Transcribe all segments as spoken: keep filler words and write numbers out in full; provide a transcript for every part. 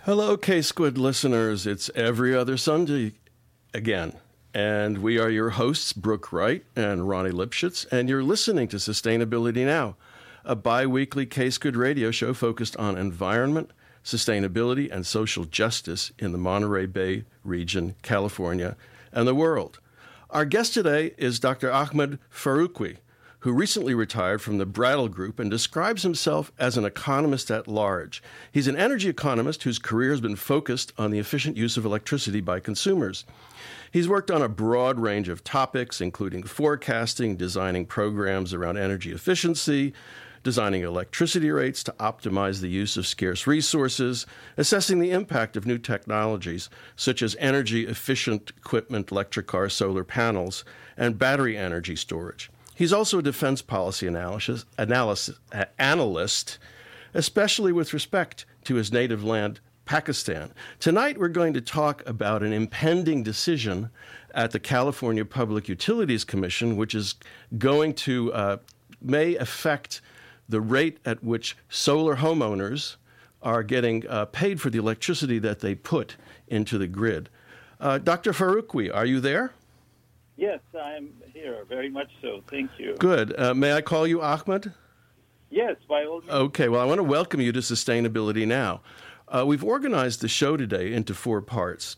Hello, K-Squid listeners. It's every other Sunday again. And we are your hosts, Brooke Wright and Ronnie Lipschitz, and you're listening to Sustainability Now, a bi-weekly K-Squid radio show focused on environment, sustainability, and social justice in the Monterey Bay region, California, and the world. Our guest today is Doctor Ahmed Faruqui, who recently retired from the Brattle Group and describes himself as an economist at large. He's an energy economist whose career has been focused on the efficient use of electricity by consumers. He's worked on a broad range of topics, including forecasting, designing programs around energy efficiency, designing electricity rates to optimize the use of scarce resources, assessing the impact of new technologies, such as energy-efficient equipment, electric cars, solar panels, and battery energy storage. He's also a defense policy analysis, analysis, uh, analyst, especially with respect to his native land, Pakistan. Tonight, we're going to talk about an impending decision at the California Public Utilities Commission, which is going to, uh, may affect the rate at which solar homeowners are getting uh, paid for the electricity that they put into the grid. Uh, Doctor Faruqui, are you there? Yes, I'm here, very much so. Thank you. Good. Uh, may I call you Ahmed? Yes, by all means. Okay, well, I want to welcome you to Sustainability Now. Uh, we've organized the show today into four parts.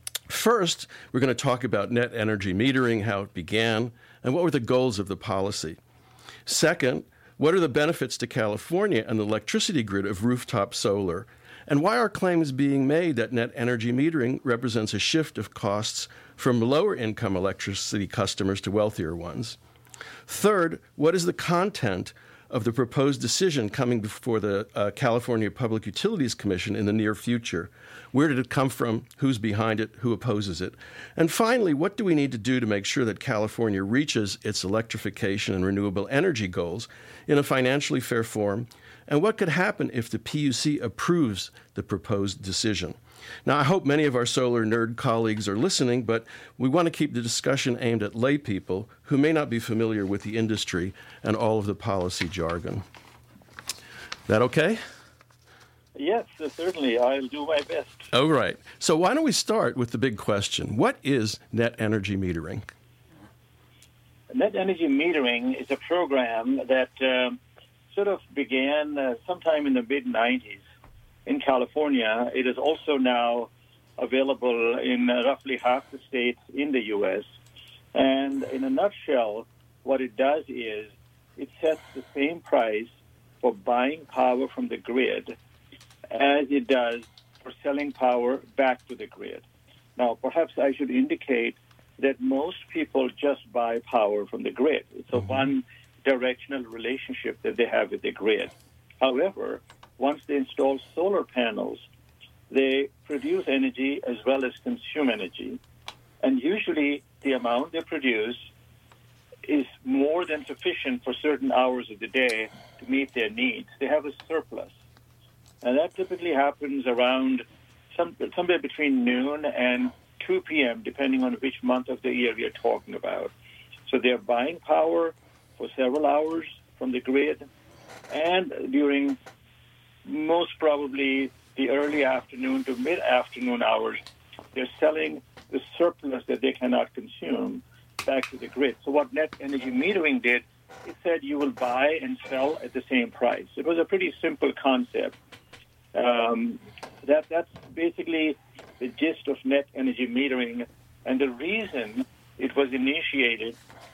First, we're going to talk about net energy metering, how it began, and what were the goals of the policy. Second, what are the benefits to California and the electricity grid of rooftop solar? And why are claims being made that net energy metering represents a shift of costs from lower-income electricity customers to wealthier ones? Third, what is the content of the proposed decision coming before the uh, California Public Utilities Commission in the near future? Where did it come from? Who's behind it? Who opposes it? And finally, what do we need to do to make sure that California reaches its electrification and renewable energy goals in a financially fair form? And what could happen if the P U C approves the proposed decision? Now, I hope many of our solar nerd colleagues are listening, but we want to keep the discussion aimed at lay people who may not be familiar with the industry and all of the policy jargon. That okay? Yes, certainly. I'll do my best. All right. So why don't we start with the big question. What is net energy metering? Net energy metering is a program that uh, sort of began uh, sometime in the mid nineties in California. It is also now available in uh, roughly half the states in the U S. And in a nutshell, what it does is it sets the same price for buying power from the grid as it does for selling power back to the grid. Now, perhaps I should indicate that most people just buy power from the grid. It's a mm-hmm. one-directional relationship that they have with the grid. However, once they install solar panels, they produce energy as well as consume energy. And usually the amount they produce is more than sufficient for certain hours of the day to meet their needs. They have a surplus. And that typically happens around some, somewhere between noon and two p.m., depending on which month of the year we are talking about. So they're buying power for several hours from the grid, and during most probably the early afternoon to mid-afternoon hours, they're selling the surplus that they cannot consume back to the grid. So what net energy metering did, it said you will buy and sell at the same price. It was a pretty simple concept. Um, that that's basically the gist of net energy metering, and the reason it was initiated,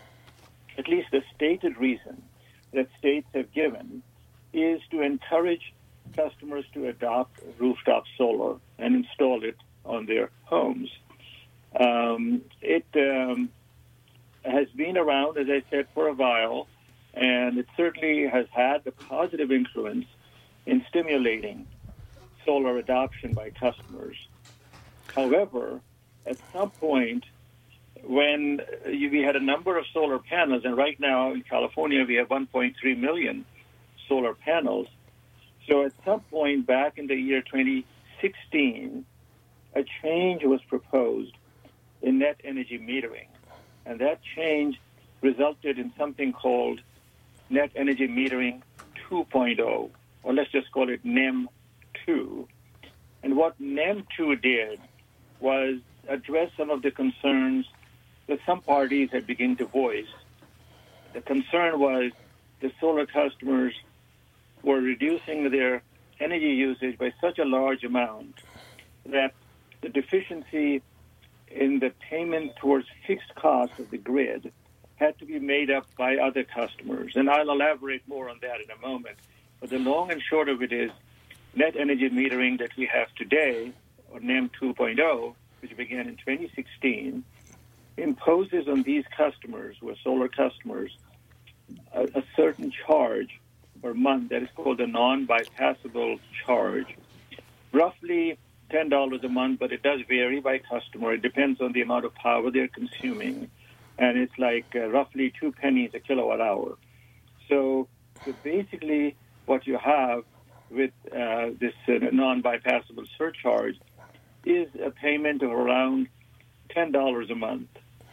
at least the stated reason that states have given, is to encourage customers to adopt rooftop solar and install it on their homes. Um, it um, has been around, as I said, for a while, and it certainly has had a positive influence in stimulating solar adoption by customers. However, at some point, when you, we had a number of solar panels, and right now in California we have one point three million solar panels. So at some point back in the year twenty sixteen, a change was proposed in net energy metering. And that change resulted in something called Net Energy Metering two point oh, or let's just call it N E M two. And what NEM two did was address some of the concerns that some parties had begun to voice. The concern was the solar customers were reducing their energy usage by such a large amount that the deficiency in the payment towards fixed costs of the grid had to be made up by other customers. And I'll elaborate more on that in a moment. But the long and short of it is net energy metering that we have today, or NEM two point oh, which began in twenty sixteen, imposes on these customers, who are solar customers, a, a certain charge per month that is called a non-bypassable charge. Roughly ten dollars a month, but it does vary by customer. It depends on the amount of power they're consuming. And it's like uh, roughly two pennies a kilowatt hour. So, so basically what you have with uh, this uh, non-bypassable surcharge is a payment of around ten dollars a month.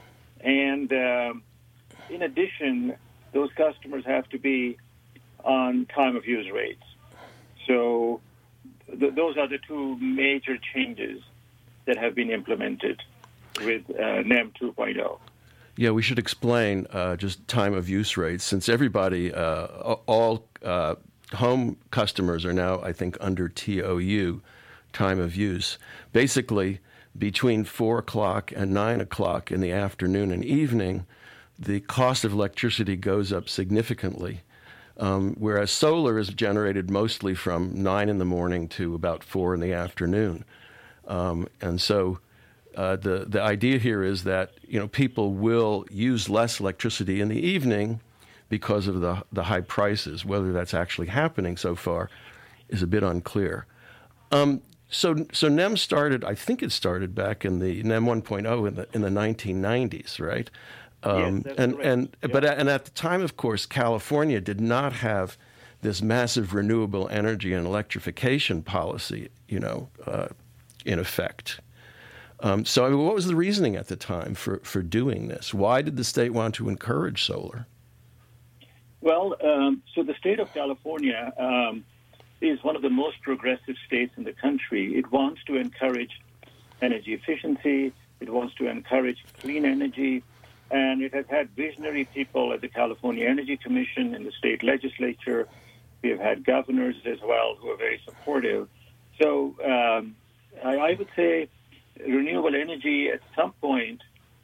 And uh, in addition, those customers have to be on time-of-use rates. So th- those are the two major changes that have been implemented with uh, NEM two point oh. Yeah, we should explain uh, just time-of-use rates, since everybody, uh, all uh, home customers are now, I think, under T O U, time of use. Basically, between four o'clock and nine o'clock in the afternoon and evening, the cost of electricity goes up significantly, um, whereas solar is generated mostly from nine in the morning to about four in the afternoon. Um, and so uh, the, the idea here is that, you know, people will use less electricity in the evening because of the, the high prices. Whether that's actually happening so far is a bit unclear. Um, So, so NEM started. I think it started back in the NEM one point oh in the in the nineteen nineties, right? Um, yes, that's and correct. and Yep. but and at the time, of course, California did not have this massive renewable energy and electrification policy, you know, uh, in effect. Um, so, I mean, what was the reasoning at the time for for doing this? Why did the state want to encourage solar? Well, um, so the state of California Um, is one of the most progressive states in the country. It wants to encourage energy efficiency. It wants to encourage clean energy. And it has had visionary people at the California Energy Commission and the state legislature. We have had governors as well who are very supportive. So um, I, I would say renewable energy at some point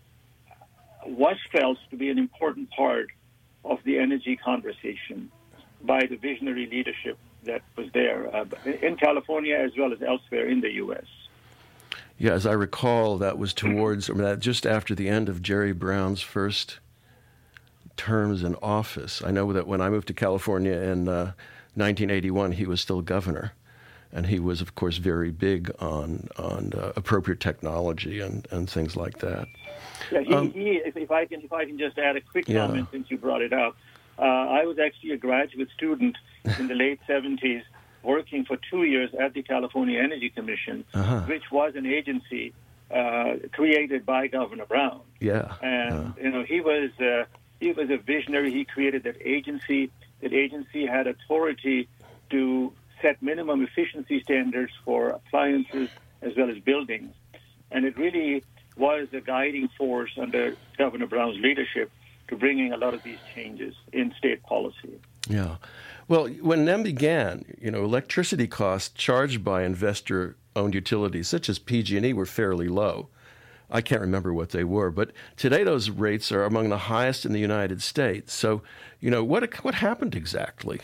was felt to be an important part of the energy conversation by the visionary leadership that was there uh, in California as well as elsewhere in the U S. Yeah, as I recall, that was towards, I mean, that just after the end of Jerry Brown's first terms in office. I know that when I moved to California in uh, nineteen eighty-one, he was still governor, and he was, of course, very big on on uh, appropriate technology and, and things like that. Yeah, he, Um, he if, if I can if I can just add a quick Yeah. comment since you brought it up. Uh, I was actually a graduate student in the late seventies working for two years at the California Energy Commission, Uh-huh. which was an agency uh, created by Governor Brown. Yeah. And, yeah. you know, he was uh, he was a visionary. He created that agency. That agency had authority to set minimum efficiency standards for appliances as well as buildings. And it really was a guiding force under Governor Brown's leadership to bringing a lot of these changes in state policy. Yeah. Well, when NEM began, you know, electricity costs charged by investor-owned utilities such as P G and E were fairly low. I can't remember what they were, but today those rates are among the highest in the United States. So, you know, what what happened exactly?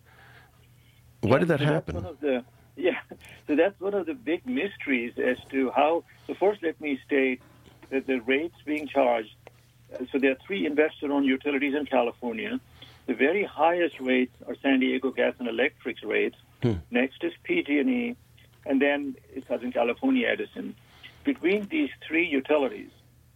Why did that so that's happen? One of the, yeah, so that's one of the big mysteries as to how. So first, let me state that the rates being charged. So there are three investor-owned utilities in California. The very highest rates are San Diego Gas and Electric's rates. Hmm. Next is P G and E, and then it's Southern California Edison. Between these three utilities,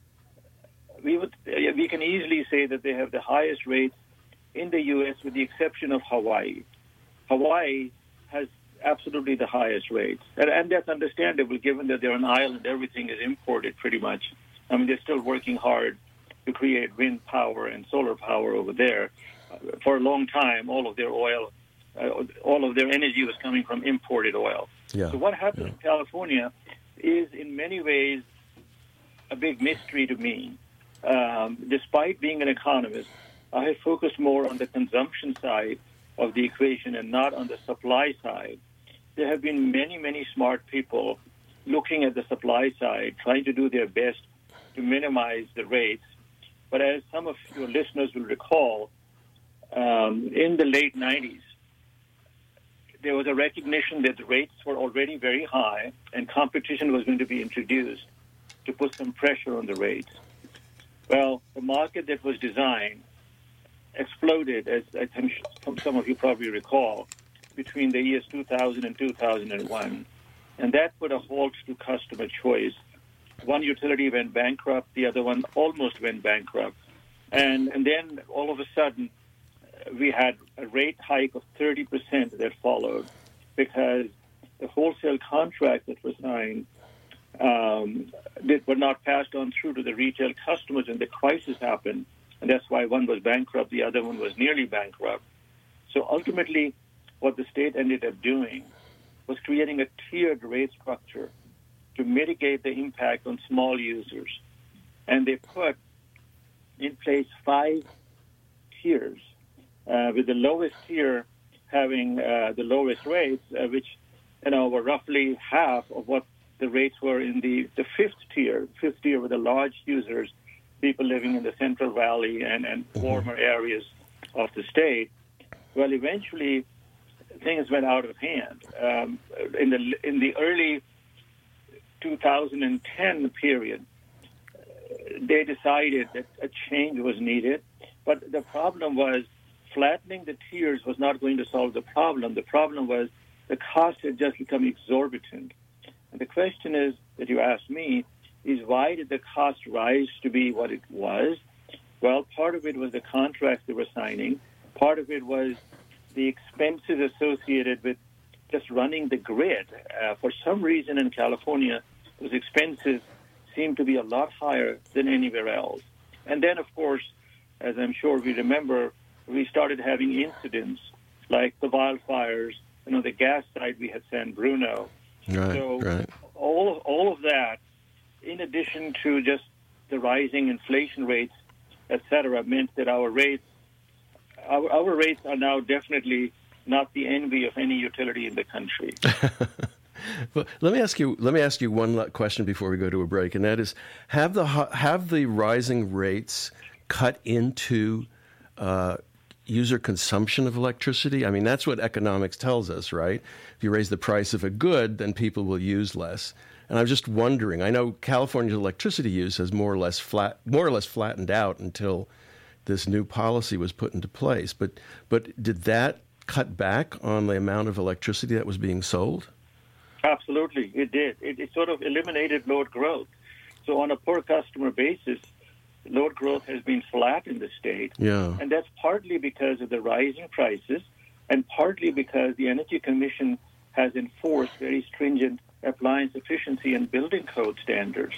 we would we can easily say that they have the highest rates in the U S with the exception of Hawaii. Hawaii has absolutely the highest rates, and, and that's understandable given that they're an island. Everything is imported pretty much. I mean, they're still working hard to create wind power and solar power over there. Uh, for a long time, all of their oil, uh, all of their energy was coming from imported oil. Yeah. So what happened Yeah. in California is in many ways a big mystery to me. Um, despite being an economist, I have focused more on the consumption side of the equation and not on the supply side. There have been many, many smart people looking at the supply side, trying to do their best to minimize the rates. But as some of your listeners will recall, um, in the late nineties, there was a recognition that the rates were already very high and competition was going to be introduced to put some pressure on the rates. Well, the market that was designed exploded, as I think some of you probably recall, between the years two thousand and two thousand one. And that put a halt to customer choice. One utility went bankrupt, the other one almost went bankrupt. And, and then all of a sudden, we had a rate hike of thirty percent that followed because the wholesale contracts that were signed um, that were not passed on through to the retail customers, and the crisis happened. And that's why one was bankrupt, the other one was nearly bankrupt. So ultimately, what the state ended up doing was creating a tiered rate structure to mitigate the impact on small users. And they put in place five tiers, uh, with the lowest tier having uh, the lowest rates, uh, which you know were roughly half of what the rates were in the, the fifth tier. Fifth tier were the large users, people living in the Central Valley and, and warmer areas of the state. Well, eventually, things went out of hand. Um, in the in the early two thousand ten period, they decided that a change was needed, but the problem was flattening the tiers was not going to solve the problem. The problem was the cost had just become exorbitant. And the question is that you asked me is why did the cost rise to be what it was? Well, part of it was the contracts they were signing. Part of it was the expenses associated with just running the grid. Uh, for some reason in California, those expenses seem to be a lot higher than anywhere else. And then, of course, as I'm sure we remember, we started having incidents like the wildfires. You know, the gas side, we had San Bruno. Right, so right. all all of that, in addition to just the rising inflation rates, et cetera, meant that our rates, our, our rates are now definitely not the envy of any utility in the country. Well, let me ask you. Let me ask you one question before we go to a break, and that is: have the have the rising rates cut into uh, user consumption of electricity? I mean, that's what economics tells us, right? If you raise the price of a good, then people will use less. And I'm just wondering. I know California's electricity use has more or less flat, more or less flattened out until this new policy was put into place. But but did that cut back on the amount of electricity that was being sold? Absolutely, it did. It, it sort of eliminated load growth. So on a per customer basis, load growth has been flat in the state. Yeah. And that's partly because of the rising prices and partly because the Energy Commission has enforced very stringent appliance efficiency and building code standards.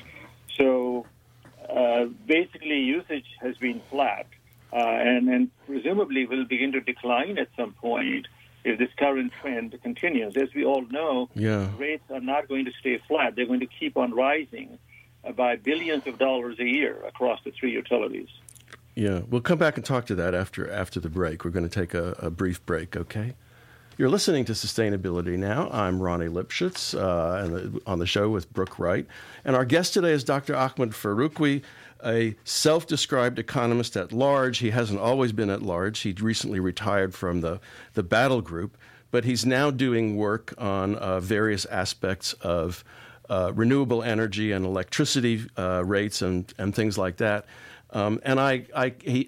So uh, basically usage has been flat uh, and, and presumably will begin to decline at some point if this current trend continues. As we all know, yeah. rates are not going to stay flat. They're going to keep on rising by billions of dollars a year across the three utilities. Yeah, we'll come back and talk to that after after the break. We're going to take a, a brief break, okay? You're listening to Sustainability Now. I'm Ronnie Lipschitz uh, and on the show with Brooke Wright. And our guest today is Doctor Ahmed Faroukhi, a self-described economist at large. He hasn't always been at large. He recently retired from the, the Battle Group, but he's now doing work on uh, various aspects of uh, renewable energy and electricity uh, rates and, and things like that. Um, and I, I, he,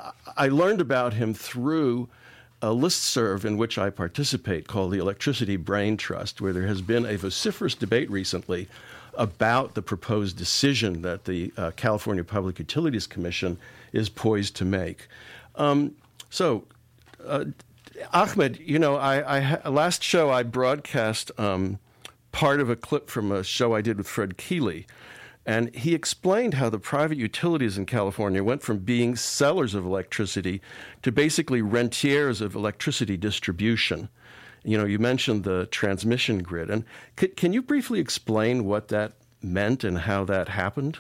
I learned about him through a listserv in which I participate called the Electricity Brain Trust, where there has been a vociferous debate recently about the proposed decision that the uh, California Public Utilities Commission is poised to make. Um, so, uh, Ahmed, you know, I, I last show I broadcast um, part of a clip from a show I did with Fred Keeley, and he explained how the private utilities in California went from being sellers of electricity to basically rentiers of electricity distribution you know, you mentioned the transmission grid. And c- can you briefly explain what that meant and how that happened?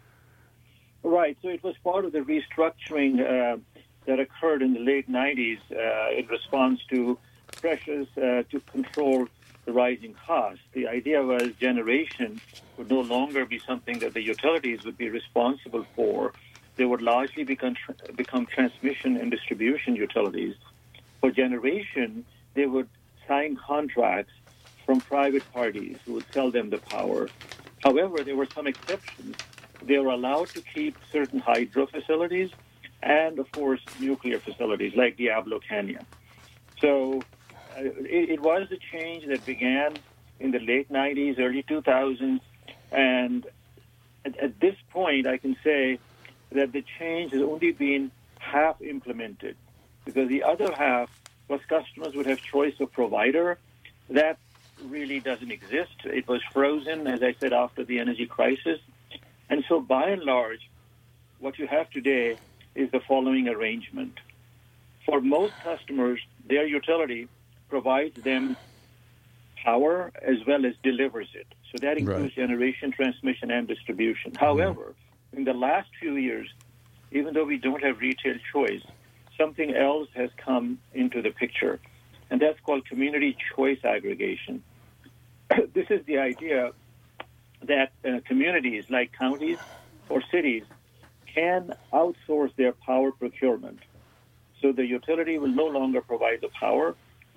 Right. So it was part of the restructuring uh, that occurred in the late nineties uh, in response to pressures uh, to control the rising costs. The idea was generation would no longer be something that the utilities would be responsible for. They would largely become, become transmission and distribution utilities. For generation, they would sign contracts from private parties who would sell them the power. However, there were some exceptions. They were allowed to keep certain hydro facilities and, of course, nuclear facilities like Diablo Canyon. So uh, it, it was a change that began in the late nineties, early two thousands, and at, at this point, I can say that the change has only been half implemented, because the other half was customers would have choice of provider. That really doesn't exist. It was frozen, as I said, after the energy crisis. And so by and large, what you have today is the following arrangement. For most customers, their utility provides them power as well as delivers it. So that includes right. generation, transmission, and distribution. However, mm-hmm. in the last few years, even though we don't have retail choice, something else has come into the picture, and that's called community choice aggregation. This is the idea that uh, communities like counties or cities can outsource their power procurement. So the utility will no longer provide the power.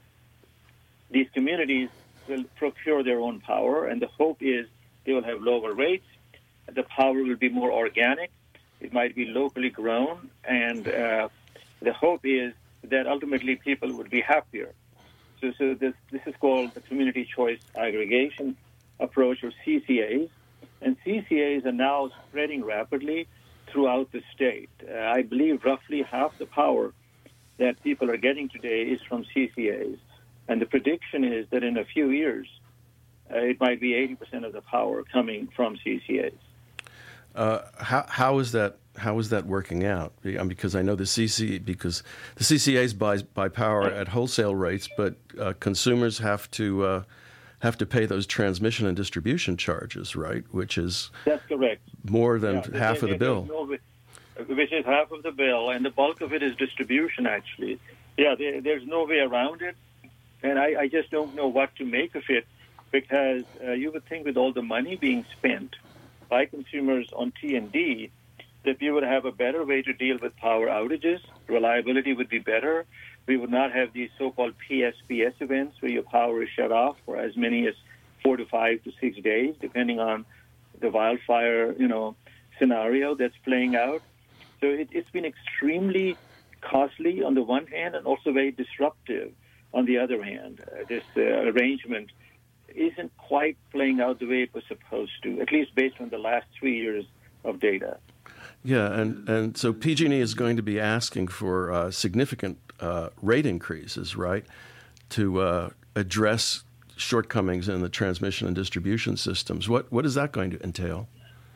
These communities will procure their own power, and the hope is they will have lower rates. The power will be more organic. It might be locally grown, and uh, the hope is that ultimately people would be happier. So, so this, this is called the community choice aggregation approach, or C C As. And C C As are now spreading rapidly throughout the state. Uh, I believe roughly half the power that people are getting today is from C C As. And the prediction is that in a few years, uh, it might be eighty percent of the power coming from C C As. Uh, how how is that how is that working out? Because I know the C C because the C C As buy buy power at wholesale rates, but uh, consumers have to uh, have to pay those transmission and distribution charges, right? Which is that's correct. More than yeah, half there, of the bill. No, which is half of the bill, and the bulk of it is distribution. Actually, yeah, there, there's no way around it, and I, I just don't know what to make of it, because uh, you would think with all the money being spent by consumers on T and D, that we would have a better way to deal with power outages. Reliability would be better. We would not have these so-called P S P S events where your power is shut off for as many as four to five to six days, depending on the wildfire, you know, scenario that's playing out. So it, it's been extremely costly on the one hand, and also very disruptive on the other hand. Uh, this uh, arrangement isn't quite playing out the way it was supposed to, at least based on the last three years of data. Yeah, and, and so P G and E is going to be asking for uh, significant uh, rate increases, right, to uh, address shortcomings in the transmission and distribution systems. What what is that going to entail?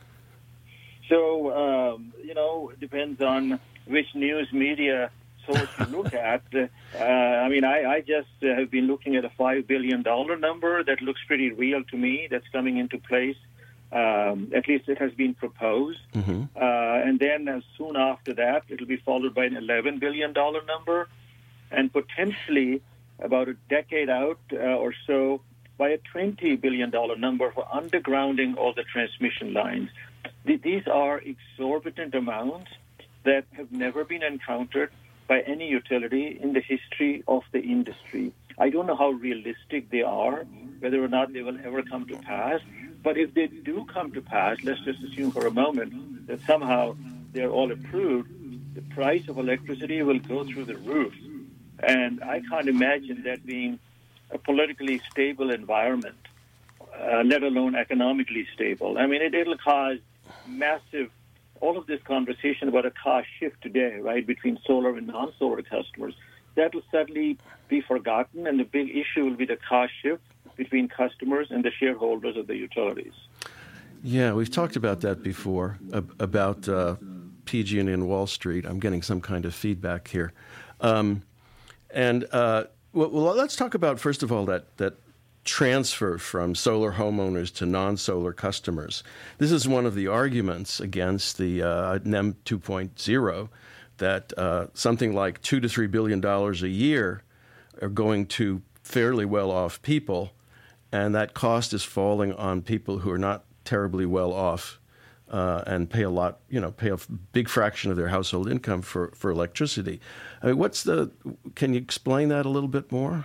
So, um, you know, it depends on which news media source you look at. Uh, I mean, I, I just uh, have been looking at a five billion dollars number that looks pretty real to me, that's coming into place. Um, at least it has been proposed. Mm-hmm. Uh, and then uh, soon after that, it'll be followed by an eleven billion dollars number, and potentially about a decade out uh, or so by a twenty billion dollars number for undergrounding all the transmission lines. Th- these are exorbitant amounts that have never been encountered by any utility in the history of the industry. I don't know how realistic they are, whether or not they will ever come to pass. But if they do come to pass, let's just assume for a moment that somehow they're all approved, the price of electricity will go through the roof. And I can't imagine that being a politically stable environment, uh, let alone economically stable. I mean, it, it'll cause massive, all of this conversation about a cost shift today, right, between solar and non-solar customers, that will suddenly be forgotten, and the big issue will be the cost shift between customers and the shareholders of the utilities. Yeah, we've talked about that before, about uh, P G and E and Wall Street. I'm getting some kind of feedback here. Um, and uh, Well, well, let's talk about, first of all, that, that transfer from solar homeowners to non-solar customers. This is one of the arguments against the uh, N E M two point oh, that uh, something like two to three billion dollars a year are going to fairly well-off people, and that cost is falling on people who are not terribly well off uh, and pay a lot, you know, pay a big fraction of their household income for, for electricity. I mean, what's the? Can you explain that a little bit more?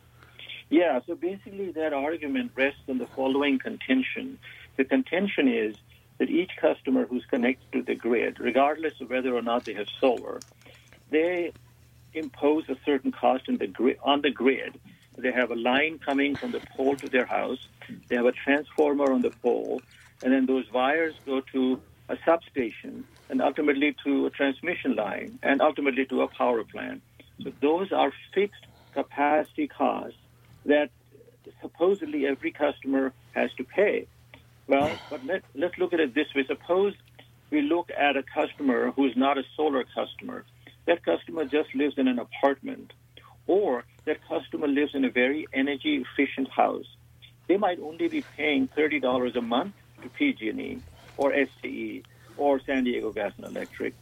Yeah, so basically that argument rests on the following contention. The contention is that each customer who's connected to the grid, regardless of whether or not they have solar, they impose a certain cost in the grid, on the grid. They have a line coming from the pole to their house. They have a transformer on the pole, and then those wires go to a substation and ultimately to a transmission line and ultimately to a power plant. So those are fixed capacity costs that supposedly every customer has to pay. Well, but let, let's look at it this way. Suppose we look at a customer who's not a solar customer. That customer just lives in an apartment, or that customer lives in a very energy-efficient house. They might only be paying thirty dollars a month to P G and E or S C E or San Diego Gas and Electric.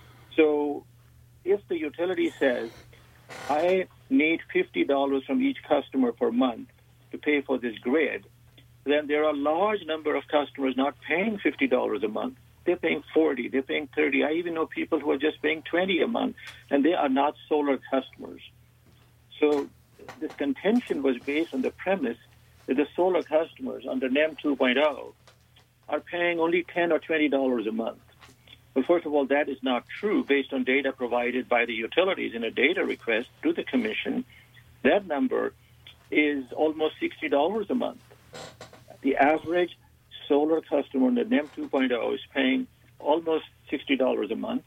So if the utility says, I need fifty dollars from each customer per month to pay for this grid, then there are a large number of customers not paying fifty dollars a month. They're paying forty dollars, they're paying thirty dollars. I even know people who are just paying twenty dollars a month, and they are not solar customers. So this contention was based on the premise that the solar customers under N E M two point oh are paying only ten dollars or twenty dollars a month. Well, first of all, that is not true based on data provided by the utilities in a data request to the Commission. That number is almost sixty dollars a month. The average solar customer under N E M two point oh is paying almost sixty dollars a month.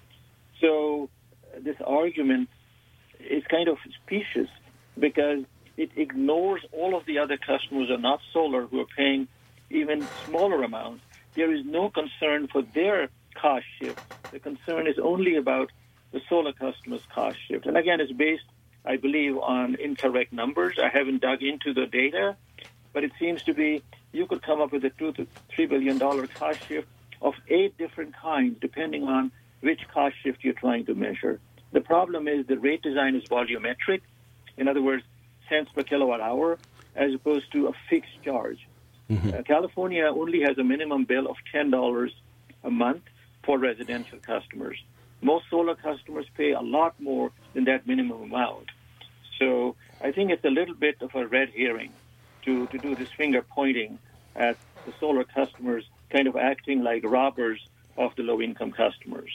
So this argument is kind of specious because it ignores all of the other customers who are not solar who are paying even smaller amounts. There is no concern for their cost shift. The concern is only about the solar customers' cost shift. And again, it's based, I believe, on incorrect numbers. I haven't dug into the data, but it seems to be you could come up with a two to three billion dollar cost shift of eight different kinds, depending on which cost shift you're trying to measure. The problem is the rate design is volumetric. In other words, cents per kilowatt hour, as opposed to a fixed charge. Mm-hmm. Uh, California only has a minimum bill of ten dollars a month for residential customers. Most solar customers pay a lot more than that minimum amount. So I think it's a little bit of a red herring to, to do this finger pointing at the solar customers kind of acting like robbers of the low-income customers.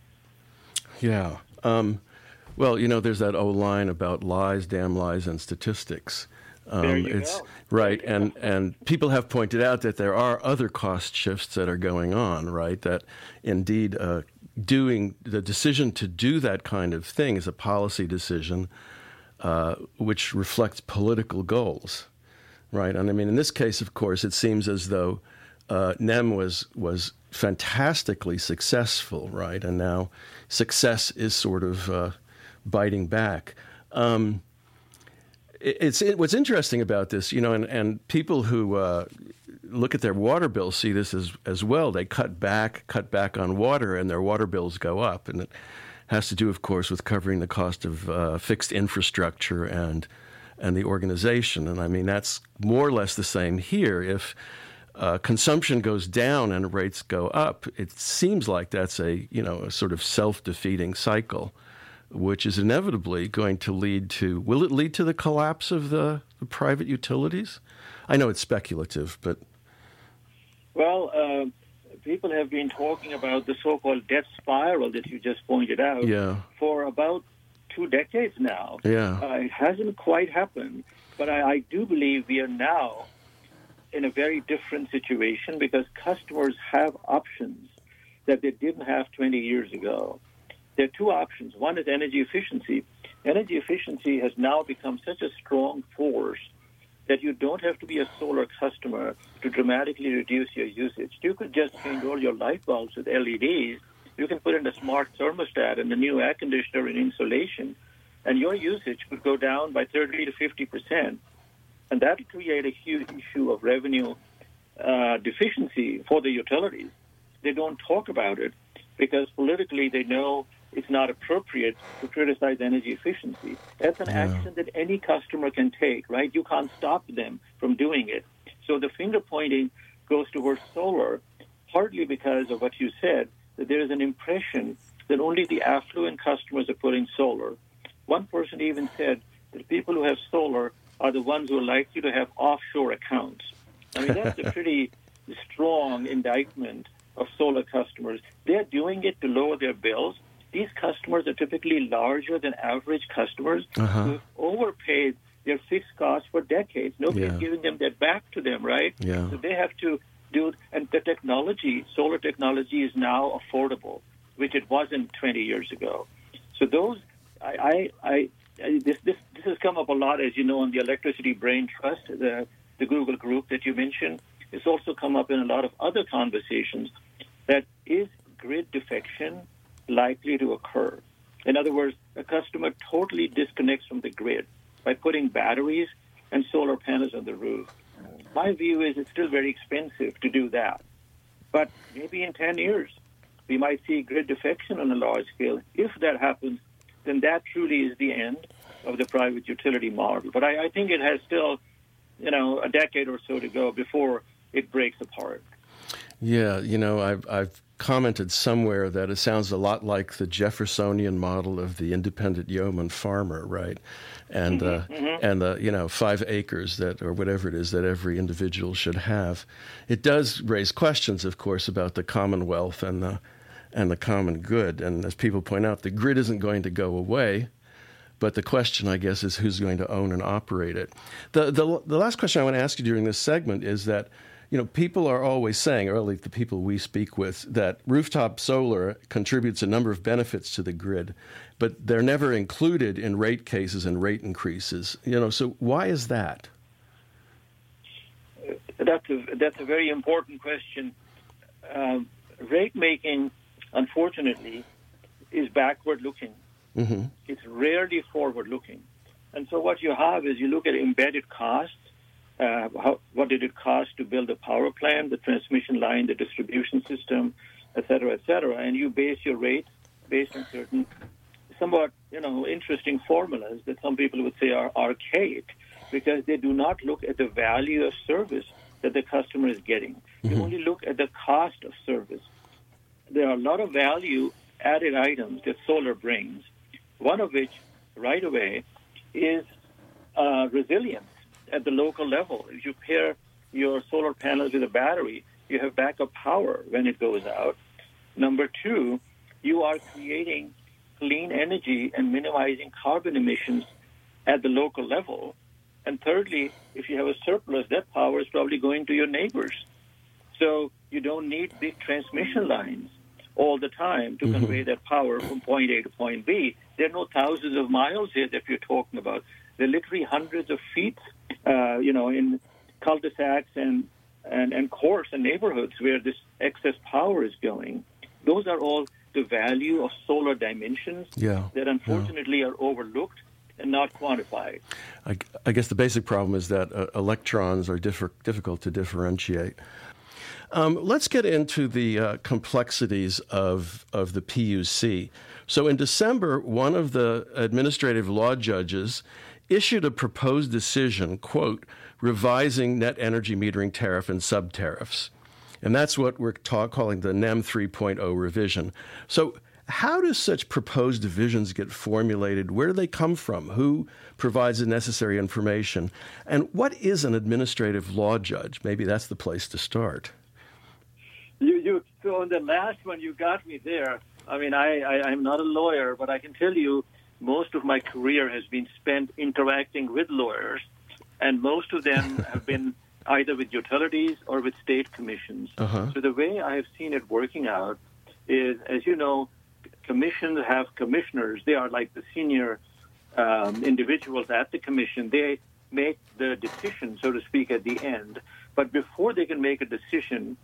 Yeah. Um, well, you know, there's that old line about lies, damn lies, and statistics. Um, there you it's go. right, There you and go. and people have pointed out that there are other cost shifts that are going on. Right, that indeed uh, doing the decision to do that kind of thing is a policy decision, uh, which reflects political goals. Right, and I mean, in this case, of course, it seems as though uh, N E M was was fantastically successful. Right, and now success is sort of uh, biting back. Um, It's it, what's interesting about this, you know, and, and people who uh, look at their water bills see this as as well. They cut back, cut back on water, and their water bills go up, and it has to do, of course, with covering the cost of uh, fixed infrastructure and and the organization. And I mean, that's more or less the same here. If uh, consumption goes down and rates go up, it seems like that's a you know a sort of self-defeating cycle, which is inevitably going to lead to, will it lead to the collapse of the, the private utilities? I know it's speculative, but... Well, uh, people have been talking about the so-called debt spiral that you just pointed out Yeah. for about two decades now. Yeah. Uh, it hasn't quite happened, but I, I do believe we are now in a very different situation because customers have options that they didn't have twenty years ago. There are two options. One is energy efficiency. Energy efficiency has now become such a strong force that you don't have to be a solar customer to dramatically reduce your usage. You could just change all your light bulbs with L E Ds. You can put in a smart thermostat and a new air conditioner and insulation. and your usage could go down by thirty to fifty percent. And that would create a huge issue of revenue uh, deficiency for the utilities. They don't talk about it because politically they know it's not appropriate to criticize energy efficiency. That's an Yeah. action that any customer can take, right? You can't stop them from doing it. So the finger pointing goes towards solar, partly because of what you said, that there is an impression that only the affluent customers are putting solar. One person even said that people who have solar are the ones who are likely to have offshore accounts. I mean, that's a pretty strong indictment of solar customers. They're doing it to lower their bills. These customers are typically larger than average customers Uh-huh. who have overpaid their fixed costs for decades. Nobody's Yeah. giving them that back to them, right? Yeah. So they have to do, and the technology, solar technology is now affordable, which it wasn't twenty years ago. So those, I, I, I I, this, this this has come up a lot, as you know, on the Electricity Brain Trust, the the Google group that you mentioned. It's also come up in a lot of other conversations. That is grid defection likely to occur? In other words, a customer totally disconnects from the grid by putting batteries and solar panels on the roof. My view is it's still very expensive to do that. But maybe in ten years, we might see grid defection on a large scale. If that happens, then that truly is the end of the private utility model. But I, I think it has still, you know, a decade or so to go before it breaks apart. Yeah, you know, I've, I've commented somewhere that it sounds a lot like the Jeffersonian model of the independent yeoman farmer, right? And Mm-hmm, uh, mm-hmm. and the you know five acres that or whatever it is that every individual should have. It does raise questions, of course, about the commonwealth and the and the common good. And as people point out, the grid isn't going to go away. But the question, I guess, is who's going to own and operate it. The, the the last question I want to ask you during this segment is that, you know, people are always saying, or at least the people we speak with, that rooftop solar contributes a number of benefits to the grid, but they're never included in rate cases and rate increases. You know, so why is that? That's a, that's a very important question. Um, rate making, unfortunately, is backward-looking. Mm-hmm. It's rarely forward-looking. And so what you have is you look at embedded costs. Uh, how, what did it cost to build a power plant, the transmission line, the distribution system, et cetera, et cetera, and you base your rate based on certain somewhat, you know, interesting formulas that some people would say are archaic because they do not look at the value of service that the customer is getting. Mm-hmm. You only look at the cost of service. There are a lot of value-added items that solar brings, one of which, right away, is uh, resilience at the local level. If you pair your solar panels with a battery, you have backup power when it goes out. Number two, you are creating clean energy and minimizing carbon emissions at the local level. And thirdly, if you have a surplus, that power is probably going to your neighbors. So you don't need big transmission lines all the time to mm-hmm. convey that power from point A to point B. There are no thousands of miles here that you're talking about. They're literally hundreds of feet, uh, you know, in cul-de-sacs and, and, and courts and neighborhoods where this excess power is going. Those are all the value of solar dimensions yeah, that unfortunately yeah. are overlooked and not quantified. I, I guess the basic problem is that uh, electrons are differ, difficult to differentiate. Um, let's get into the uh, complexities of, of the P U C. So in December, one of the administrative law judges issued a proposed decision, quote, revising net energy metering tariff and sub-tariffs. And that's what we're ta- calling the N E M three point oh revision. So how do such proposed divisions get formulated? Where do they come from? Who provides the necessary information? And what is an administrative law judge? Maybe that's the place to start. You, you, so on the last one, you got me there. I mean, I, I, I'm not a lawyer, but I can tell you most of my career has been spent interacting with lawyers, and most of them have been either with utilities or with state commissions. Uh-huh. So the way I have seen it working out is, as you know, commissions have commissioners. They are like the senior um, individuals at the commission. They make the decision, so to speak, at the end. But before they can make a decision,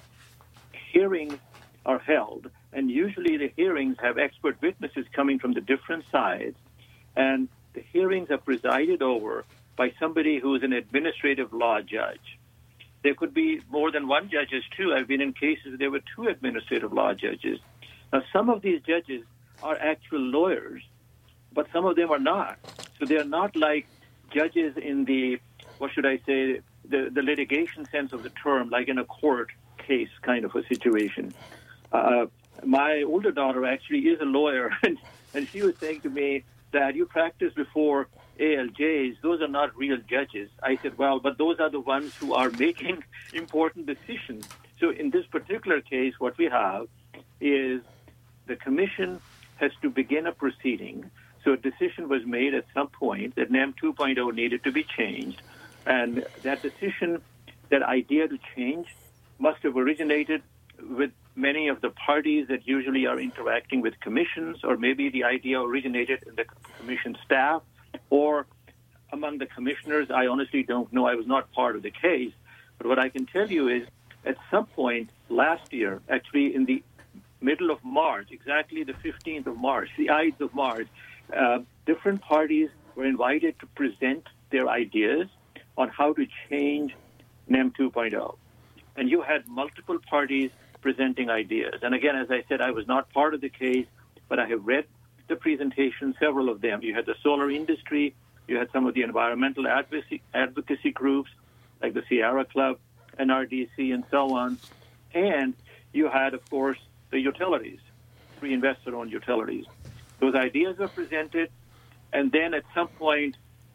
hearings are held, and usually the hearings have expert witnesses coming from the different sides, and the hearings are presided over by somebody who is an administrative law judge. There could be more than one judges, too. I've been in cases where there were two administrative law judges. Now, some of these judges are actual lawyers, but some of them are not. So they're not like judges in the, what should I say, the, the litigation sense of the term, like in a court case kind of a situation. Uh, my older daughter actually is a lawyer, and, and she was saying to me, Dad, you practice before A L Js. Those are not real judges. I said, well, but those are the ones who are making important decisions. So in this particular case, what we have is the commission has to begin a proceeding. So a decision was made at some point that NEM two point oh needed to be changed. And that decision, that idea to change, must have originated with many of the parties that usually are interacting with commissions, or maybe the idea originated in the commission staff or among the commissioners. I honestly don't know. I was not part of the case. But what I can tell you is at some point last year, actually in the middle of March, exactly the fifteenth of March, the Ides of March, uh, different parties were invited to present their ideas on how to change NEM two point oh. And you had multiple parties presenting ideas. And again, as I said, I was not part of the case, but I have read the presentation, several of them. You had the solar industry, you had some of the environmental advocacy, advocacy groups, like the Sierra Club, N R D C, and so on. And you had, of course, the utilities, free investor-owned utilities. Those ideas were presented, and then at some point,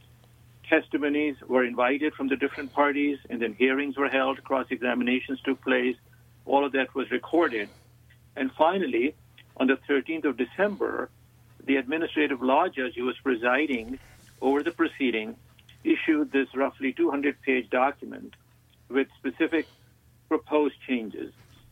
testimonies were invited from the different parties, and then hearings were held, cross-examinations took place. All of that was recorded. And finally, on the thirteenth of December, the administrative law judge who was presiding over the proceeding issued this roughly two hundred page document with specific proposed changes.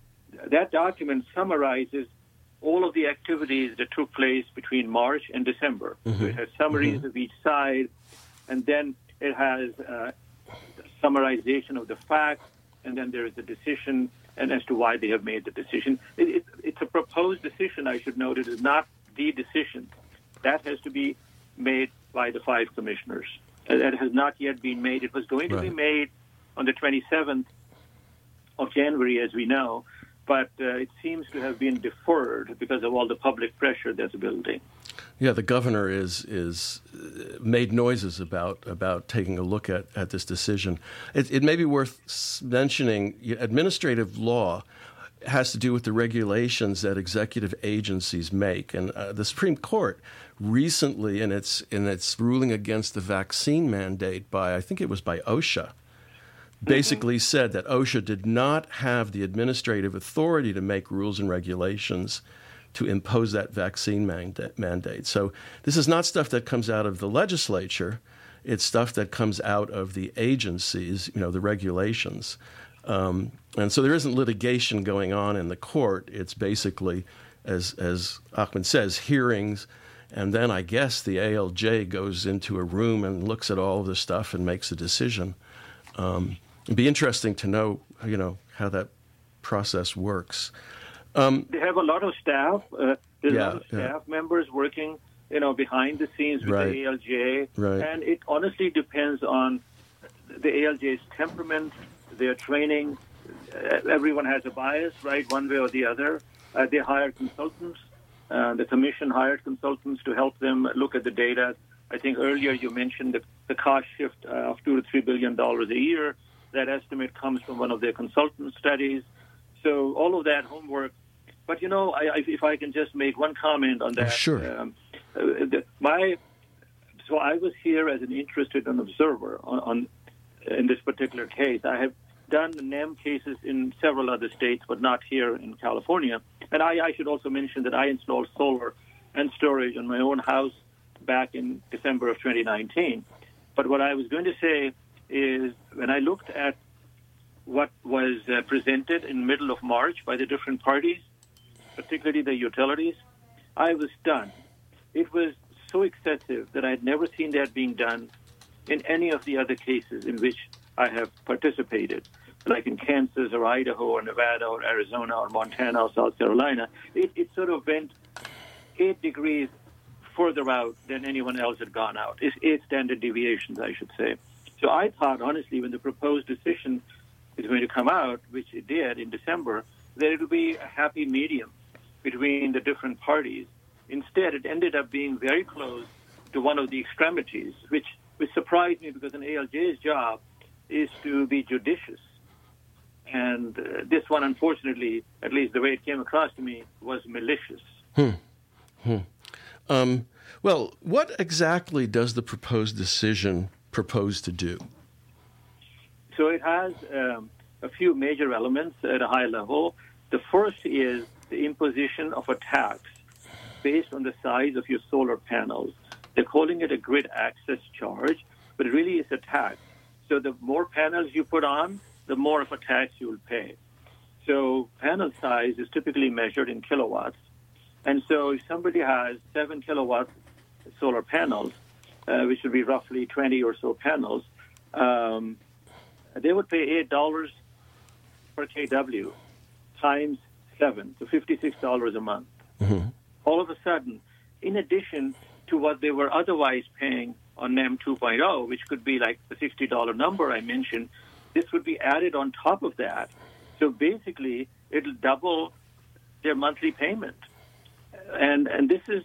That document summarizes all of the activities that took place between March and December. Mm-hmm. So it has summaries mm-hmm. of each side, and then it has uh, summarization of the facts, and then there is a decision and as to why they have made the decision. It, it, it's a proposed decision, I should note. It is not the decision. That has to be made by the five commissioners. That has not yet been made. It was going to right. be made on the twenty-seventh of January, as we know, but uh, it seems to have been deferred because of all the public pressure that's building. Yeah, the governor is is made noises about about taking a look at, at this decision. It, it may be worth mentioning administrative law has to do with the regulations that executive agencies make, and uh, the Supreme Court recently, in its in its ruling against the vaccine mandate by I think it was by OSHA, basically mm-hmm. said that OSHA did not have the administrative authority to make rules and regulations to impose that vaccine mandate. So this is not stuff that comes out of the legislature. It's stuff that comes out of the agencies, you know, the regulations. Um, and so there isn't litigation going on in the court. It's basically, as as Ahmed says, hearings. And then I guess the A L J goes into a room and looks at all of the stuff and makes a decision. Um, it'd be interesting to know, you know, how that process works. Um, they have a lot of staff. Uh, there's yeah, a lot of staff yeah. members working, you know, behind the scenes with right. the A L J. Right. And it honestly depends on the A L J's temperament, their training. Uh, everyone has a bias, right, one way or the other. Uh, they hire consultants. Uh, the commission hired consultants to help them look at the data. I think earlier you mentioned the, the cost shift uh, of two to three billion dollars a year. That estimate comes from one of their consultant studies. So all of that homework. But, you know, I, I, if I can just make one comment on that. Oh, sure. Um, uh, the, my, so I was here as an interested observer on, on in this particular case. I have done NEM cases in several other states, but not here in California. And I, I should also mention that I installed solar and storage on my own house back in December of twenty nineteen. But what I was going to say is when I looked at what was uh, presented in the middle of March by the different parties, particularly the utilities, I was stunned. It was so excessive that I had never seen that being done in any of the other cases in which I have participated, like in Kansas or Idaho or Nevada or Arizona or Montana or South Carolina. It, it sort of went eight degrees further out than anyone else had gone out. It's eight standard deviations, I should say. So I thought, honestly, when the proposed decision is going to come out, which it did in December, that it would be a happy medium between the different parties. Instead, it ended up being very close to one of the extremities, which, which surprised me because an A L J's job is to be judicious. And uh, this one, unfortunately, at least the way it came across to me, was malicious. Hmm. Hmm. Um, well, what exactly does the proposed decision propose to do? So it has um, a few major elements at a high level. The first is the imposition of a tax based on the size of your solar panels. They're calling it a grid access charge, but it really is a tax. So the more panels you put on, the more of a tax you will pay. So panel size is typically measured in kilowatts. And so if somebody has seven kilowatt solar panels, uh, which would be roughly twenty or so panels, um, they would pay eight dollars per kW times seven, so fifty-six dollars a month. Mm-hmm. All of a sudden, in addition to what they were otherwise paying on NEM two point oh, which could be like the sixty dollars number I mentioned, this would be added on top of that. So basically, it'll double their monthly payment. And and this is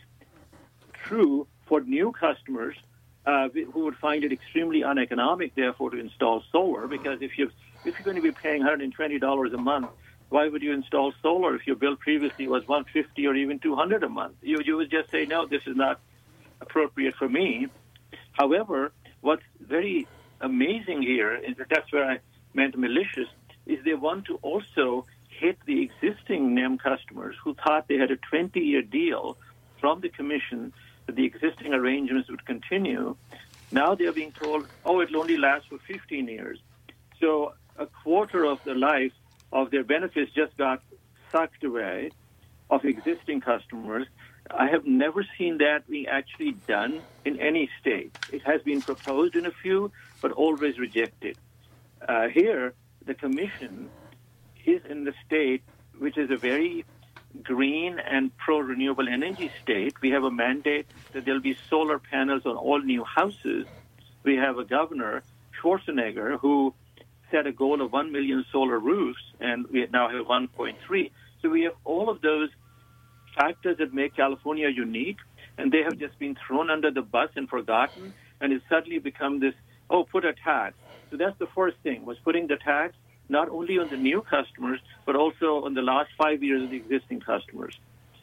true for new customers uh, who would find it extremely uneconomic, therefore, to install solar, because if, you if you're going to be paying one hundred twenty dollars a month, why would you install solar if your bill previously was one hundred fifty dollars or even two hundred dollars a month? You, you would just say, no, this is not appropriate for me. However, what's very amazing here, and that's where I meant malicious, is they want to also hit the existing NEM customers who thought they had a twenty-year deal from the commission that the existing arrangements would continue. Now they're being told, oh, it'll only last for fifteen years. So a quarter of the life of their benefits just got sucked away of existing customers. I have never seen that being actually done in any state. It has been proposed in a few, but always rejected. Uh, here, the commission is in the state which is a very green and pro-renewable energy state. We have a mandate that there'll be solar panels on all new houses. We have a governor, Schwarzenegger, who set a goal of one million solar roofs, and we now have one point three. So we have all of those factors that make California unique, and they have just been thrown under the bus and forgotten, and it's suddenly become this, oh, put a tax. So that's the first thing, was putting the tax not only on the new customers, but also on the last five years of the existing customers.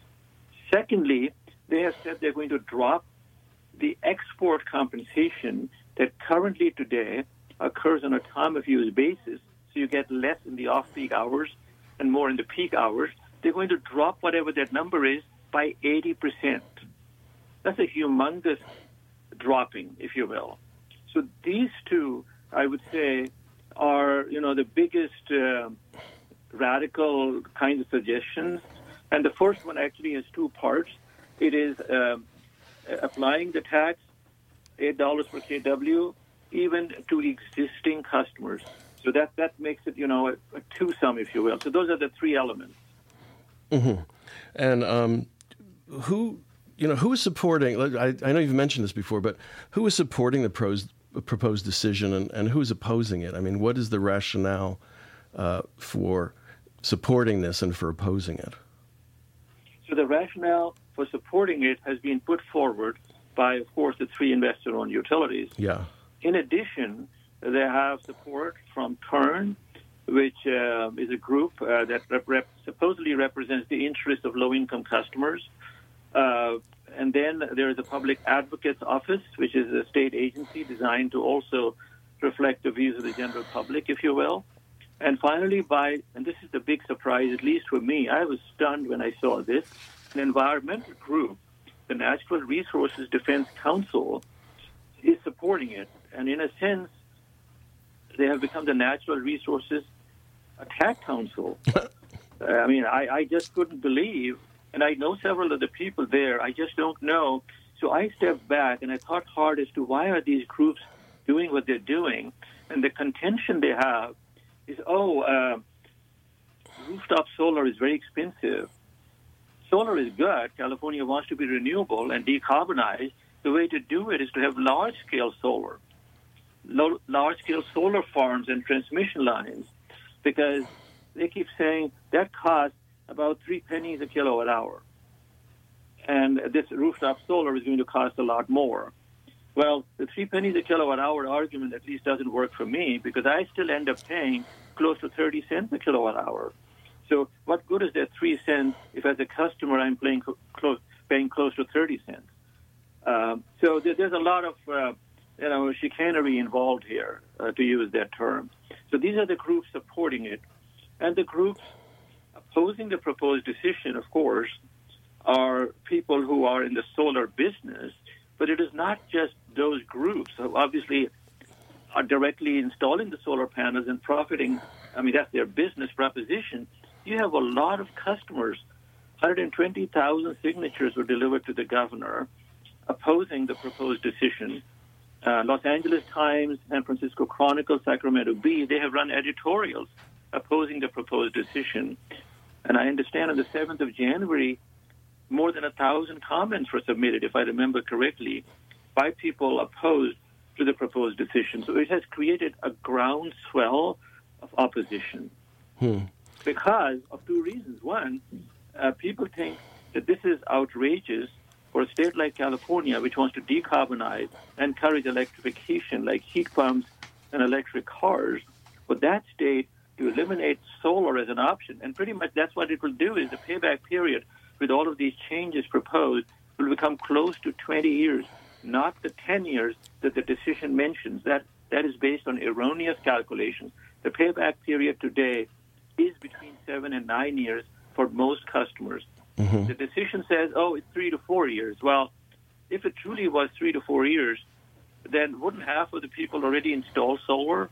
Secondly, they have said they're going to drop the export compensation that currently today occurs on a time-of-use basis, so you get less in the off-peak hours and more in the peak hours. They're going to drop whatever that number is by eighty percent. That's a humongous dropping, if you will. So these two, I would say, are, you know, the biggest uh, radical kinds of suggestions. And the first one actually has two parts. It is uh, applying the tax, eight dollars per kW, even to existing customers. So that, that makes it, you know, a, a twosome, if you will. So those are the three elements. Mm-hmm. And um, who, you know, who is supporting, I, I know you've mentioned this before, but who is supporting the pros, proposed decision and, and who is opposing it? I mean, what is the rationale uh, for supporting this and for opposing it? So the rationale for supporting it has been put forward by, of course, the three investor-owned utilities. Yeah. In addition, they have support from Kern, which uh, is a group uh, that rep- rep- supposedly represents the interests of low-income customers. Uh, and then there is the Public Advocate's Office, which is a state agency designed to also reflect the views of the general public, if you will. And finally, by, and this is the big surprise, at least for me, I was stunned when I saw this, an environmental group, the Natural Resources Defense Council, is supporting it. And in a sense, they have become the Natural Resources Attack Council. I mean, I, I just couldn't believe, and I know several of the people there, I just don't know. So I stepped back and I thought hard as to why are these groups doing what they're doing. And the contention they have is, oh, uh, rooftop solar is very expensive. solar is good. California wants to be renewable and decarbonize. The way to do it is to have large-scale solar, low, large-scale solar farms and transmission lines, because they keep saying that costs about three pennies a kilowatt hour. And this rooftop solar is going to cost a lot more. Well, the three pennies a kilowatt hour argument at least doesn't work for me, because I still end up paying close to thirty cents a kilowatt hour. So what good is that three cents if as a customer I'm paying close, paying close to thirty cents? Um, so there, there's a lot of uh, you know chicanery involved here, uh, to use that term. So these are the groups supporting it. And the groups opposing the proposed decision, of course, are people who are in the solar business. But it is not just those groups who obviously are directly installing the solar panels and profiting. I mean, that's their business proposition. You have a lot of customers. one hundred twenty thousand signatures were delivered to the governor opposing the proposed decision. Uh, Los Angeles Times, San Francisco Chronicle, Sacramento Bee, they have run editorials opposing the proposed decision. And I understand on the seventh of January, more than a thousand comments were submitted, if I remember correctly, by people opposed to the proposed decision. So it has created a groundswell of opposition hmm. because of two reasons. One, uh, people think that this is outrageous for a state like California, which wants to decarbonize and encourage electrification like heat pumps and electric cars, for that state to eliminate solar as an option. And pretty much that's what it will do, is the payback period with all of these changes proposed will become close to twenty years, not the ten years that the decision mentions. That that is based on erroneous calculations. The payback period today is between seven and nine years for most customers. Mm-hmm. The decision says, oh, it's three to four years. Well, if it truly was three to four years, then wouldn't half of the people already install solar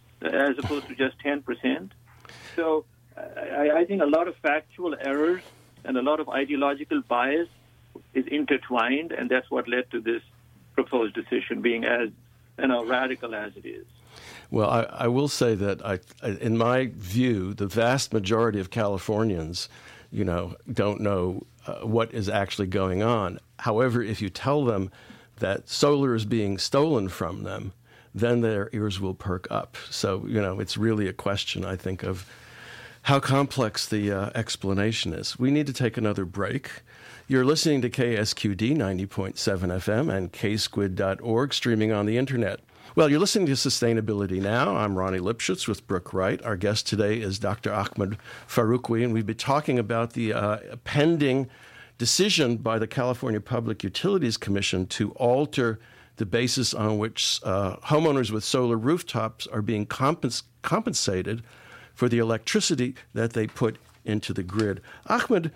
as opposed to just ten percent? So I, I think a lot of factual errors and a lot of ideological bias is intertwined, and that's what led to this proposed decision being as you know, radical as it is. Well, I, I will say that, I, in my view, the vast majority of Californians, you know, don't know uh, what is actually going on. However, if you tell them that solar is being stolen from them, then their ears will perk up. So, you know, it's really a question, I think, of how complex the uh, explanation is. We need to take another break. You're listening to K S Q D ninety point seven F M and K squid dot org, streaming on the internet. Well, you're listening to Sustainability Now. I'm Ronnie Lipschutz with Brooke Wright. Our guest today is Doctor Ahmed Faroukhy, and we've been talking about the uh, pending decision by the California Public Utilities Commission to alter the basis on which uh, homeowners with solar rooftops are being compens- compensated for the electricity that they put into the grid. Ahmed,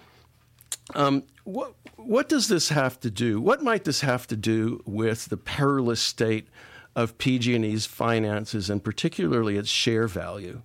um, what, what does this have to do? What might this have to do with the perilous state of P G and E's finances, and particularly its share value?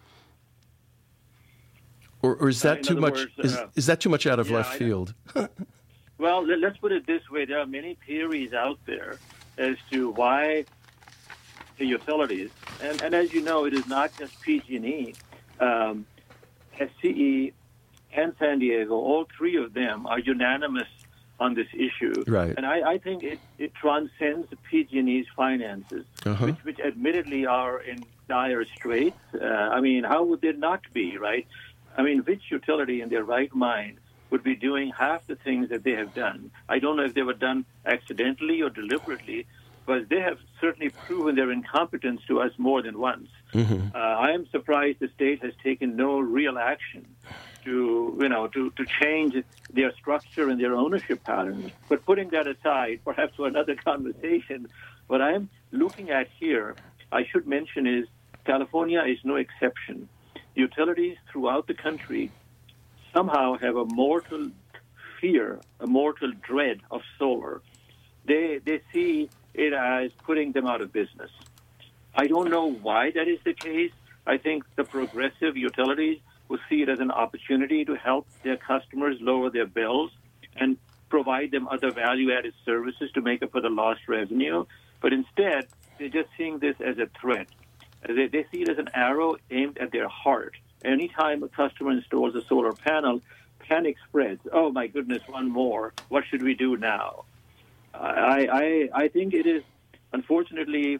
Or, or is that uh, too much? Words, uh, is, is that too much out of yeah, left I, field? Well, let's put it this way: there are many theories out there as to why the utilities, and, and as you know, it is not just P G and E. Um, S C E and San Diego, all three of them are unanimous on this issue. Right. And I, I think it, it transcends P G and E's finances, uh-huh. which, which admittedly are in dire straits. Uh, I mean, how would there not be, right? I mean, which utility in their right mind would be doing half the things that they have done? I don't know if they were done accidentally or deliberately, but they have certainly proven their incompetence to us more than once. Mm-hmm. Uh, I am surprised the state has taken no real action to, you know, to, to change their structure and their ownership patterns. But putting that aside, perhaps for another conversation, what I'm looking at here, I should mention, is California is no exception. Utilities throughout the country somehow have a mortal fear, a mortal dread of solar. They they see it as putting them out of business. I don't know why that is the case. I think the progressive utilities will see it as an opportunity to help their customers lower their bills and provide them other value-added services to make up for the lost revenue. But instead, they're just seeing this as a threat. They, they see it as an arrow aimed at their heart. Anytime a customer installs a solar panel, panic spreads. Oh my goodness, one more. What should we do now? I I, I think it is, unfortunately,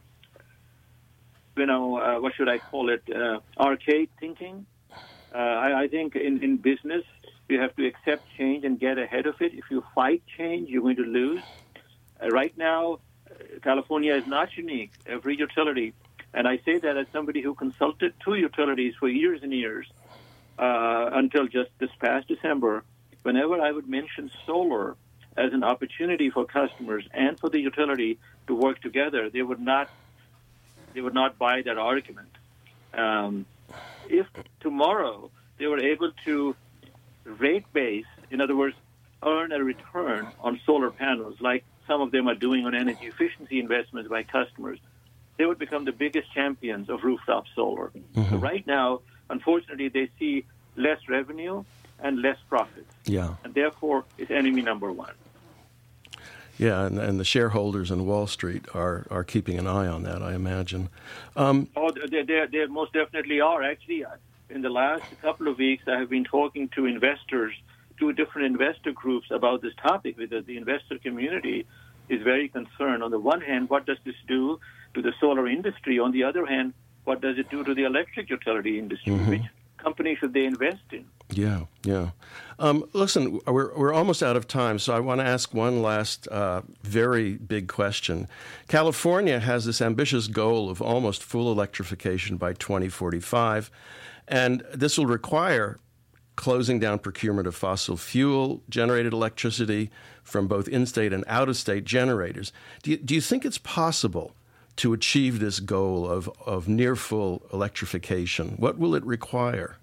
you know, uh, what should I call it? Uh, arcade thinking. Uh, I, I think in, in business, you have to accept change and get ahead of it. If you fight change, you're going to lose. Uh, right now, uh, California is not unique. Every utility, and I say that as somebody who consulted two utilities for years and years, uh, until just this past December, whenever I would mention solar as an opportunity for customers and for the utility to work together, they would not they would not buy that argument. Um, if tomorrow they were able to rate base, in other words, earn a return on solar panels, like some of them are doing on energy efficiency investments by customers, they would become the biggest champions of rooftop solar. Mm-hmm. So right now, unfortunately, they see less revenue and less profits. Yeah. And therefore, it's enemy number one. Yeah, and, and the shareholders in Wall Street are, are keeping an eye on that, I imagine. Um, oh, they, they, they most definitely are. Actually, in the last couple of weeks, I have been talking to investors, to different investor groups about this topic, because the investor community is very concerned. On the one hand, what does this do to the solar industry? On the other hand, what does it do to the electric utility industry? Mm-hmm. Which company should they invest in? Yeah, yeah. Um, listen, we're we're almost out of time, so I want to ask one last uh, very big question. California has this ambitious goal of almost full electrification by twenty forty-five, and this will require closing down procurement of fossil fuel-generated electricity from both in-state and out-of-state generators. Do you, do you think it's possible to achieve this goal of, of near-full electrification? What will it require?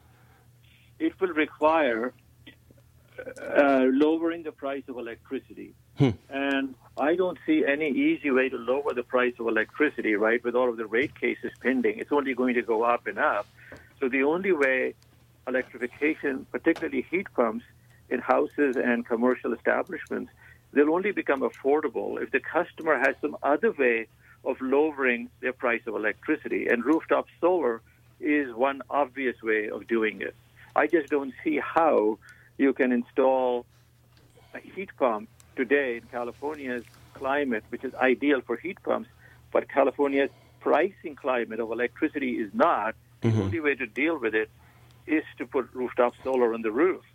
It will require uh, lowering the price of electricity. Hmm. And I don't see any easy way to lower the price of electricity, right, with all of the rate cases pending. It's only going to go up and up. So the only way electrification, particularly heat pumps in houses and commercial establishments, they'll only become affordable if the customer has some other way of lowering their price of electricity. And rooftop solar is one obvious way of doing it. I just don't see how you can install a heat pump today in California's climate, which is ideal for heat pumps, but California's pricing climate of electricity is not. Mm-hmm. The only way to deal with it is to put rooftop solar on the roof.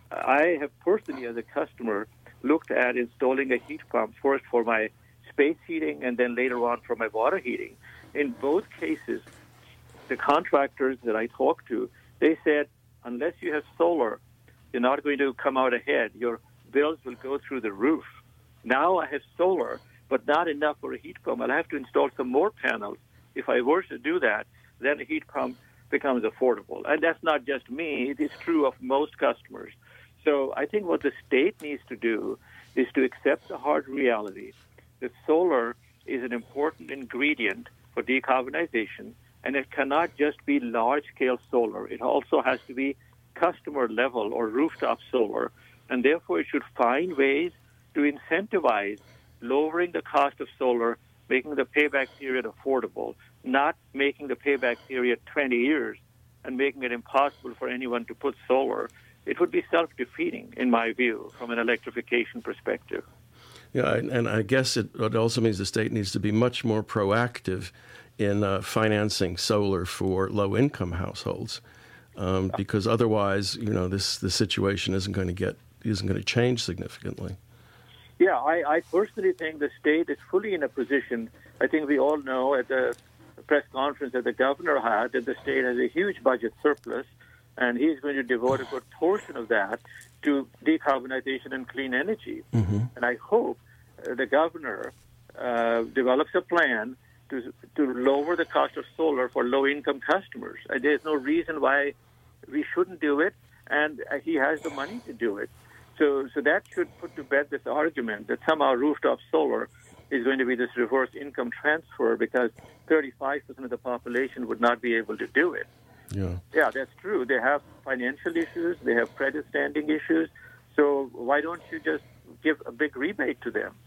I have personally, as a customer, looked at installing a heat pump first for my space heating and then later on for my water heating. In both cases, the contractors that I talked to, they said, unless you have solar, you're not going to come out ahead. Your bills will go through the roof. Now I have solar, but not enough for a heat pump. I'll have to install some more panels. If I were to do that, then a heat pump becomes affordable. And that's not just me. It is true of most customers. So I think what the state needs to do is to accept the hard reality that solar is an important ingredient for decarbonization, and it cannot just be large-scale solar. It also has to be customer-level or rooftop solar, and therefore it should find ways to incentivize lowering the cost of solar, making the payback period affordable, not making the payback period twenty years and making it impossible for anyone to put solar. It would be self-defeating, in my view, from an electrification perspective. Yeah, and I guess it, it also means the state needs to be much more proactive in uh, financing solar for low-income households, um, because otherwise, you know, this the situation isn't going to get isn't going to change significantly. Yeah, I, I personally think the state is fully in a position. I think we all know at the press conference that the governor had that the state has a huge budget surplus, and he's going to devote a good portion of that to decarbonization and clean energy. Mm-hmm. And I hope uh, the governor uh, develops a plan to to lower the cost of solar for low-income customers. Uh, there's no reason why we shouldn't do it, and uh, he has the money to do it. So, so that should put to bed this argument that somehow rooftop solar is going to be this reverse income transfer because thirty-five percent of the population would not be able to do it. Yeah, yeah, that's true. They have financial issues. They have credit standing issues. So why don't you just give a big rebate to them?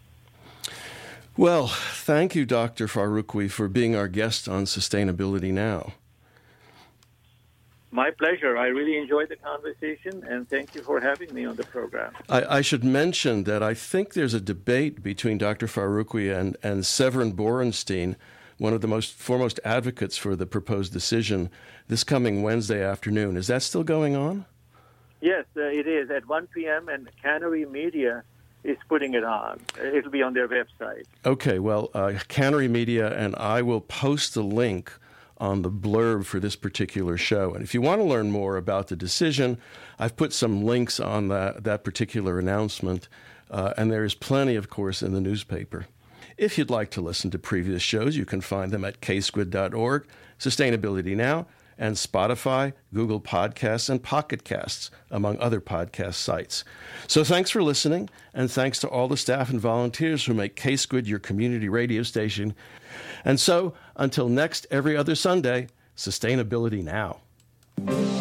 Well, thank you, Doctor Farooqui, for being our guest on Sustainability Now. My pleasure. I really enjoyed the conversation, and thank you for having me on the program. I, I should mention that I think there's a debate between Doctor Farooqui and, and Severin Borenstein, one of the most foremost advocates for the proposed decision, this coming Wednesday afternoon. Is that still going on? Yes, uh, it is at one p.m., and Cannery Media is putting it on. It'll be on their website. Okay, well, uh, Cannery Media, and I will post the link on the blurb for this particular show. And if you want to learn more about the decision, I've put some links on that, that particular announcement, uh, and there is plenty, of course, in the newspaper. If you'd like to listen to previous shows, you can find them at k squid dot org, Sustainability Now, and Spotify, Google Podcasts, and Pocket Casts, among other podcast sites. So thanks for listening, and thanks to all the staff and volunteers who make K-Squid your community radio station. And so, until next every other Sunday, Sustainability Now.